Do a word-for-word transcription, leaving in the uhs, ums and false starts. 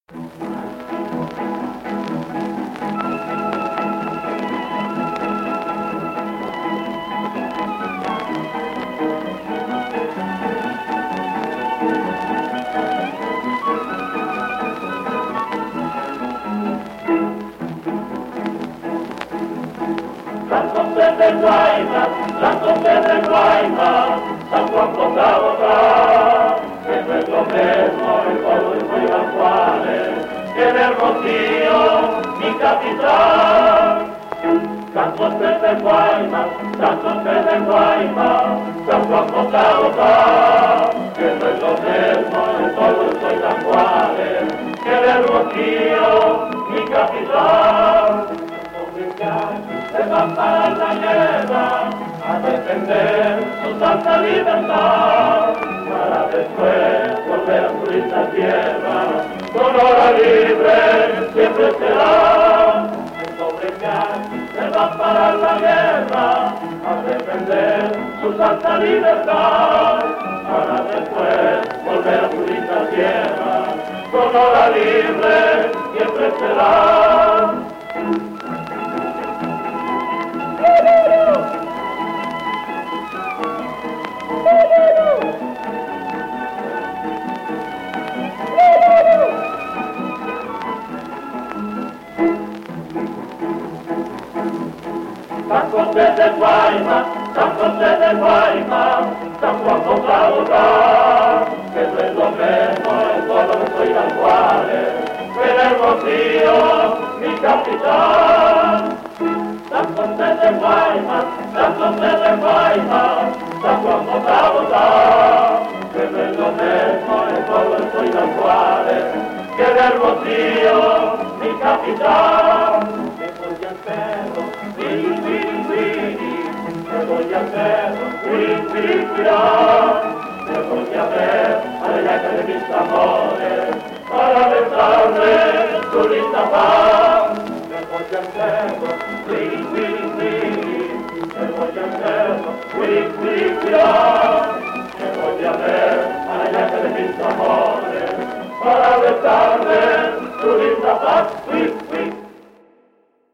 San José de Guaymas, San José de Guaymas, San Juan Botá, que no es lo mismo el pueblo de Guaymas que en el Rocío, mi capital. San José de Guaymas, San José de Guaymas, San Juan Botá, que no es lo mismo el pueblo de Guaymas que en el Rocío, mi capital. Se van para la guerra a defender su santa libertad, para después volver a su linda tierra, Sonora libre siempre será. Se van para la guerra a defender su santa libertad, para después volver a su linda tierra, Sonora libre siempre será. San José de Guaymas, San José de Guaymas, San Juan Botá, que no es lo mismo el pueblo de Soyalguales, que en el Rocío, mi capital. San José de Guaymas, San José de Guaymas, San Juan Botá, que no es lo mismo el pueblo de Soyalguales, que en el Rocío, mi capital. Me voy a ver, wiri, wiri, wira. Me voy a ver a la llaga de mis amores, para besarle su linda paz. Me voy a ver, wiri, wiri, wiri. Me voy a ver, wiri, wiri, wira.